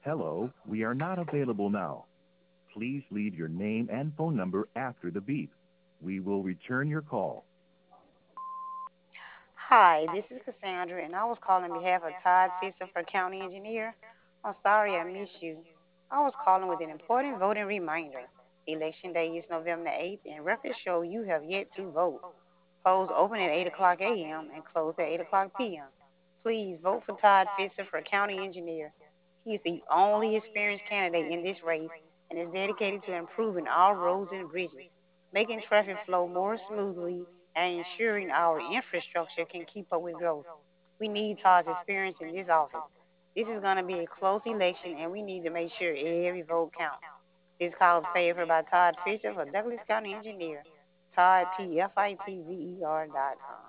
Hello, we are not available now. Please leave your name and phone number after the beep. We will return your call. Hi, this is Cassandra, and I was calling on behalf of Todd Fisher for County Engineer. I'm sorry I missed you. I was calling with an important voting reminder. Election Day is November 8th, and records show you have yet to vote. Polls open at 8 o'clock a.m. and close at 8 o'clock p.m. Please vote for Todd Fisher for County Engineer. He is the only experienced candidate in this race and is dedicated to improving our roads and bridges, making traffic flow more smoothly, and ensuring our infrastructure can keep up with growth. We need Todd's experience in this office. This is going to be a close election, and we need to make sure every vote counts. This call is paid for by Todd Fisher for Douglas County Engineer. Todd, TFITZER.com.